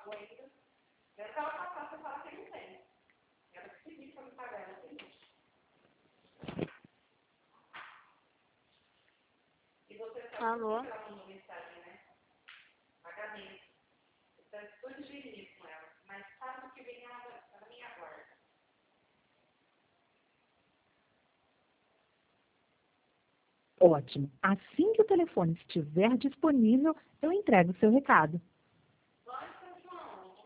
Alô? Ótimo. Assim que o telefone estiver disponível, eu entrego o seu recado.